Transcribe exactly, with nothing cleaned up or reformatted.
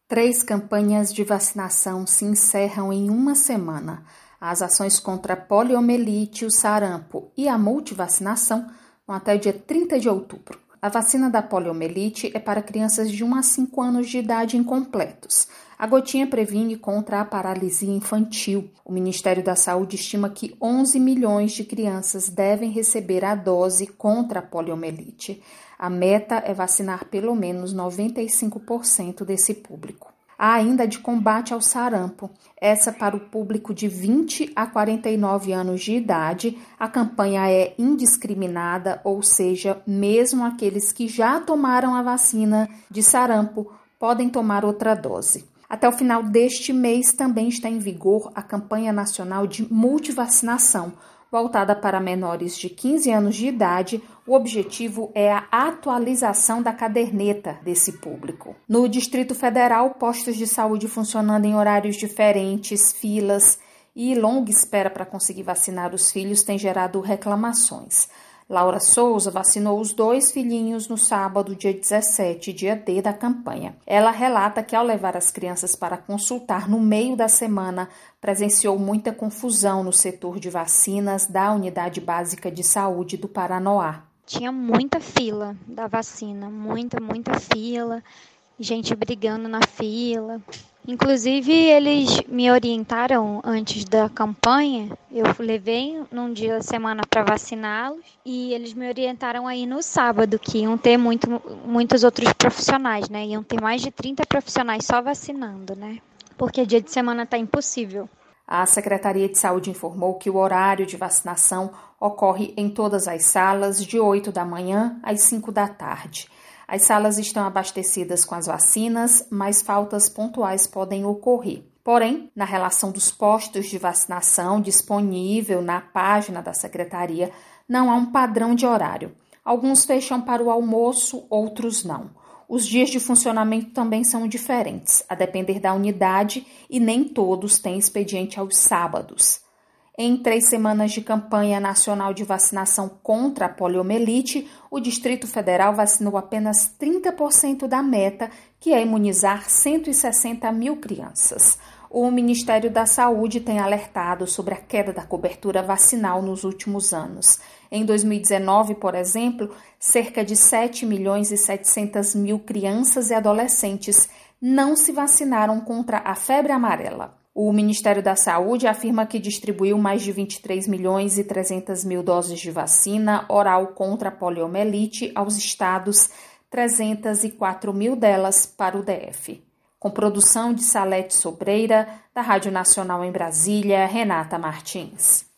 Três campanhas de vacinação se encerram em uma semana. As ações contra a poliomielite, o sarampo e a multivacinação vão até o dia trinta de outubro. A vacina da poliomielite é para crianças de um a cinco anos de idade incompletos. A gotinha previne contra a paralisia infantil. O Ministério da Saúde estima que onze milhões de crianças devem receber a dose contra a poliomielite. A meta é vacinar pelo menos noventa e cinco por cento desse público. Há ainda a de combate ao sarampo. Essa para o público de vinte a quarenta e nove anos de idade. A campanha é indiscriminada, ou seja, mesmo aqueles que já tomaram a vacina de sarampo podem tomar outra dose. Até o final deste mês também está em vigor a campanha nacional de multivacinação, voltada para menores de quinze anos de idade. O objetivo é a atualização da caderneta desse público. No Distrito Federal, postos de saúde funcionando em horários diferentes, filas e longa espera para conseguir vacinar os filhos tem gerado reclamações. Laura Souza vacinou os dois filhinhos no sábado, dia dezessete, dia D da campanha. Ela relata que, ao levar as crianças para consultar no meio da semana, presenciou muita confusão no setor de vacinas da Unidade Básica de Saúde do Paranoá. Tinha muita fila da vacina, muita, muita fila, gente brigando na fila. Inclusive, eles me orientaram antes da campanha. Eu levei num dia da semana para vaciná-los e eles me orientaram aí no sábado, que iam ter muito, muitos outros profissionais, né? Iam ter mais de trinta profissionais só vacinando, né? Porque dia de semana está impossível. A Secretaria de Saúde informou que o horário de vacinação ocorre em todas as salas de oito da manhã às cinco da tarde. As salas estão abastecidas com as vacinas, mas faltas pontuais podem ocorrer. Porém, na relação dos postos de vacinação disponível na página da Secretaria, não há um padrão de horário. Alguns fecham para o almoço, outros não. Os dias de funcionamento também são diferentes, a depender da unidade, e nem todos têm expediente aos sábados. Em três semanas de campanha nacional de vacinação contra a poliomielite, o Distrito Federal vacinou apenas trinta por cento da meta, que é imunizar cento e sessenta mil crianças. O Ministério da Saúde tem alertado sobre a queda da cobertura vacinal nos últimos anos. Em dois mil e dezenove, por exemplo, cerca de sete milhões e setecentas mil crianças e adolescentes não se vacinaram contra a febre amarela. O Ministério da Saúde afirma que distribuiu mais de vinte e três milhões e trezentas mil doses de vacina oral contra a poliomielite aos estados, trezentas e quatro mil delas para o D F. Com produção de Salete Sobreira, da Rádio Nacional em Brasília, Renata Martins.